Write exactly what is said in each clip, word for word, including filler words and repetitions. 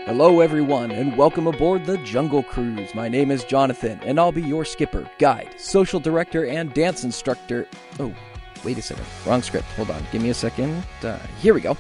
Hello everyone, and welcome aboard the Jungle Cruise. My name is Jonathan, and I'll be your skipper, guide, social director, and dance instructor. Oh, wait a second. Wrong script. Hold on. Give me a second. Uh, here we go.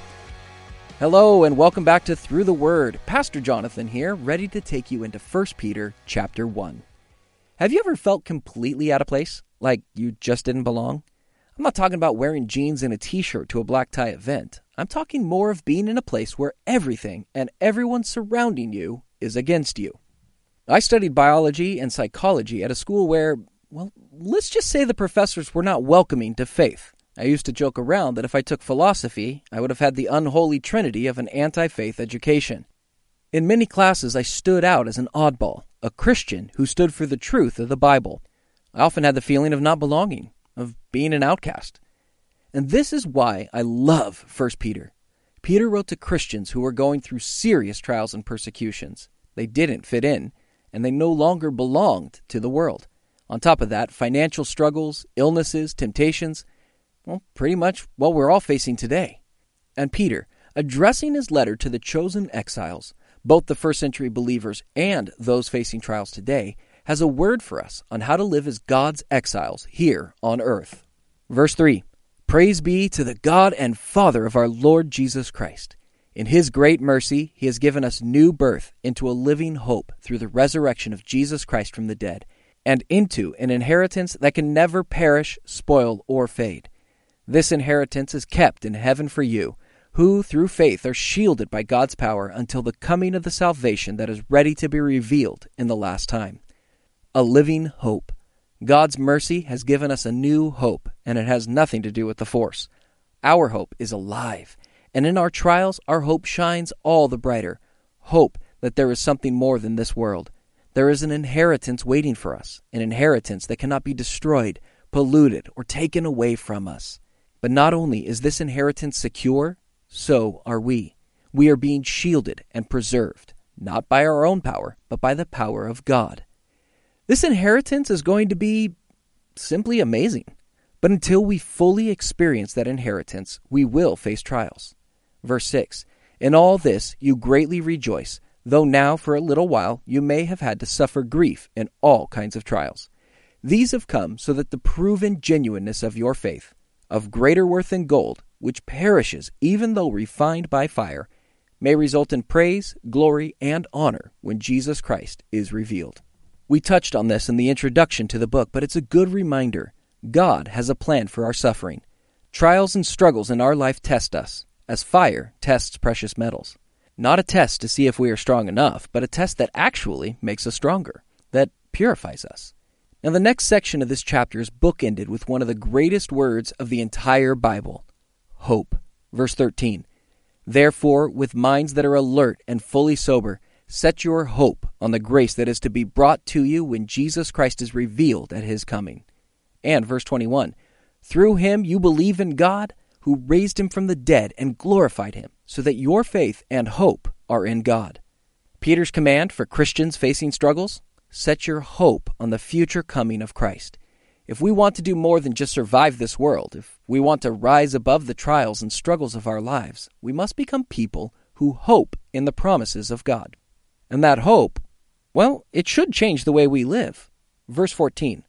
Hello, and welcome back to Through the Word. Pastor Jonathan here, ready to take you into First Peter chapter one. Have you ever felt completely out of place? Like you just didn't belong? I'm not talking about wearing jeans and a t-shirt to a black tie event. I'm talking more of being in a place where everything and everyone surrounding you is against you. I studied biology and psychology at a school where, well, let's just say the professors were not welcoming to faith. I used to joke around that if I took philosophy, I would have had the unholy trinity of an anti-faith education. In many classes, I stood out as an oddball, a Christian who stood for the truth of the Bible. I often had the feeling of not belonging, of being an outcast. And this is why I love First Peter. Peter wrote to Christians who were going through serious trials and persecutions. They didn't fit in, and they no longer belonged to the world. On top of that, financial struggles, illnesses, temptations, well, pretty much what we're all facing today. And Peter, addressing his letter to the chosen exiles, both the first century believers and those facing trials today, has a word for us on how to live as God's exiles here on earth. Verse three, Praise be to the God and Father of our Lord Jesus Christ. In His great mercy, He has given us new birth into a living hope through the resurrection of Jesus Christ from the dead, and into an inheritance that can never perish, spoil, or fade. This inheritance is kept in heaven for you, who through faith are shielded by God's power until the coming of the salvation that is ready to be revealed in the last time. A living hope. God's mercy has given us a new hope, and it has nothing to do with the force. Our hope is alive, and in our trials, our hope shines all the brighter. Hope that there is something more than this world. There is an inheritance waiting for us, an inheritance that cannot be destroyed, polluted, or taken away from us. But not only is this inheritance secure, so are we. We are being shielded and preserved, not by our own power, but by the power of God. This inheritance is going to be simply amazing. But until we fully experience that inheritance, we will face trials. Verse six, In all this you greatly rejoice, though now for a little while you may have had to suffer grief in all kinds of trials. These have come so that the proven genuineness of your faith, of greater worth than gold, which perishes even though refined by fire, may result in praise, glory, and honor when Jesus Christ is revealed. We touched on this in the introduction to the book, but it's a good reminder. God has a plan for our suffering. Trials and struggles in our life test us, as fire tests precious metals. Not a test to see if we are strong enough, but a test that actually makes us stronger, that purifies us. Now, the next section of this chapter is bookended with one of the greatest words of the entire Bible, hope. Verse thirteen, Therefore, with minds that are alert and fully sober, set your hope on the grace that is to be brought to you when Jesus Christ is revealed at His coming. And verse twenty-one, Through Him you believe in God, who raised Him from the dead and glorified Him, so that your faith and hope are in God. Peter's command for Christians facing struggles? Set your hope on the future coming of Christ. If we want to do more than just survive this world, if we want to rise above the trials and struggles of our lives, we must become people who hope in the promises of God. And that hope, well, it should change the way we live. Verse fourteen,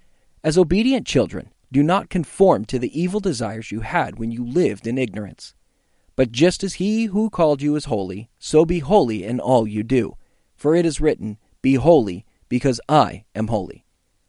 As obedient children, do not conform to the evil desires you had when you lived in ignorance. But just as He who called you is holy, so be holy in all you do. For it is written, Be holy, because I am holy.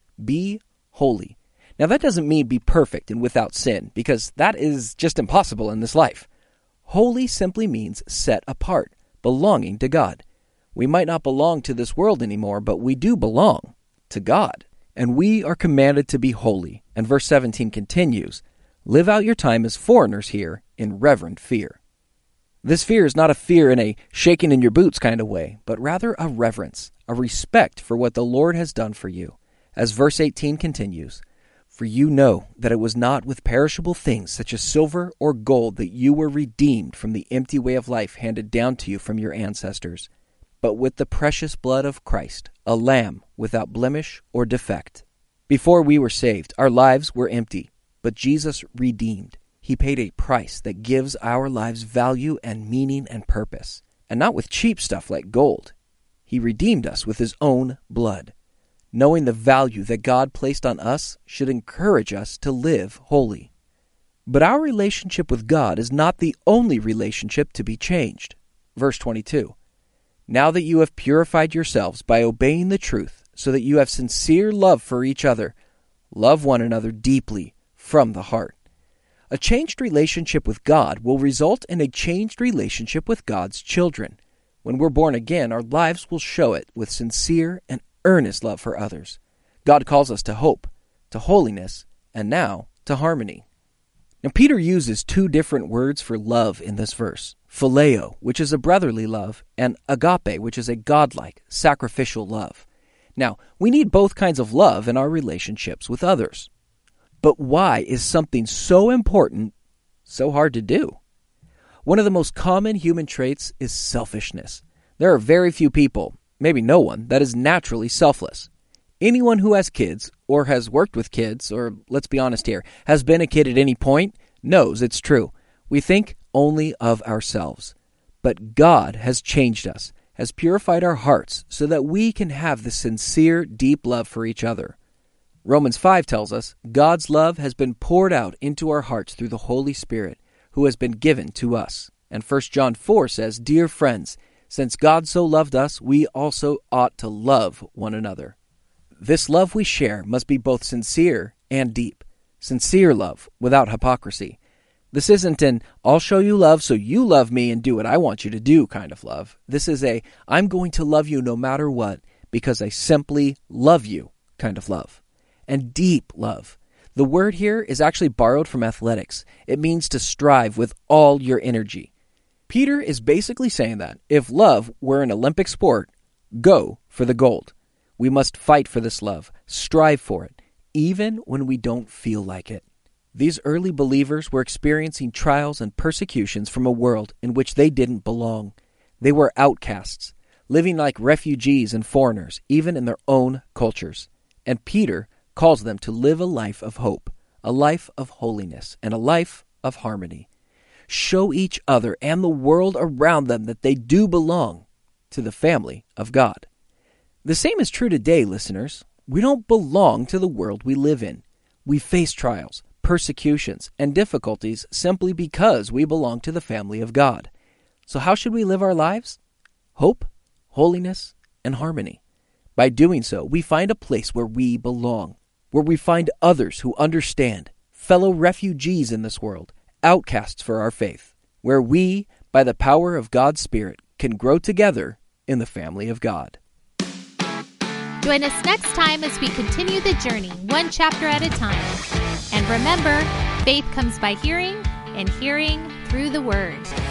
Be holy. Now that doesn't mean be perfect and without sin, because that is just impossible in this life. Holy simply means set apart, belonging to God. We might not belong to this world anymore, but we do belong to God. And we are commanded to be holy. And verse seventeen continues, Live out your time as foreigners here in reverent fear. This fear is not a fear in a shaking in your boots kind of way, but rather a reverence, a respect for what the Lord has done for you. As verse eighteen continues, For you know that it was not with perishable things such as silver or gold that you were redeemed from the empty way of life handed down to you from your ancestors, but with the precious blood of Christ, a lamb without blemish or defect. Before we were saved, our lives were empty, but Jesus redeemed. He paid a price that gives our lives value and meaning and purpose. and not with cheap stuff like gold. He redeemed us with his own blood. Knowing the value that God placed on us should encourage us to live holy. But our relationship with God is not the only relationship to be changed. Verse twenty-two, now that you have purified yourselves by obeying the truth, so that you have sincere love for each other, love one another deeply from the heart. A changed relationship with God will result in a changed relationship with God's children. When we're born again, our lives will show it with sincere and earnest love for others. God calls us to hope, to holiness, and now to harmony. Now, Peter uses two different words for love in this verse. Phileo, which is a brotherly love, and agape, which is a godlike, sacrificial love. Now, we need both kinds of love in our relationships with others. But why is something so important so hard to do? One of the most common human traits is selfishness. There are very few people, maybe no one, that is naturally selfless. Anyone who has kids, or has worked with kids, or let's be honest here, has been a kid at any point, knows it's true. We think only of ourselves. But God has changed us, has purified our hearts so that we can have the sincere, deep love for each other. Romans five tells us God's love has been poured out into our hearts through the Holy Spirit, who has been given to us. And First John four says, dear friends, since God so loved us, we also ought to love one another. This love we share must be both sincere and deep. Sincere love without hypocrisy. This isn't an, I'll show you love so you love me and do what I want you to do kind of love. This is a, I'm going to love you no matter what because I simply love you kind of love. And deep love. The word here is actually borrowed from athletics. It means to strive with all your energy. Peter is basically saying that if love were an Olympic sport, go for the gold. We must fight for this love, strive for it, even when we don't feel like it. These early believers were experiencing trials and persecutions from a world in which they didn't belong. They were outcasts, living like refugees and foreigners, even in their own cultures. And Peter calls them to live a life of hope, a life of holiness, and a life of harmony. Show each other and the world around them that they do belong to the family of God. The same is true today, listeners. We don't belong to the world we live in. We face trials, persecutions, and difficulties simply because we belong to the family of God. So how should we live our lives? Hope, holiness, and harmony. By doing so, we find a place where we belong, where we find others who understand, fellow refugees in this world, outcasts for our faith, where we, by the power of God's Spirit, can grow together in the family of God. Join us next time as we continue the journey, one chapter at a time. And remember, faith comes by hearing, and hearing through the Word.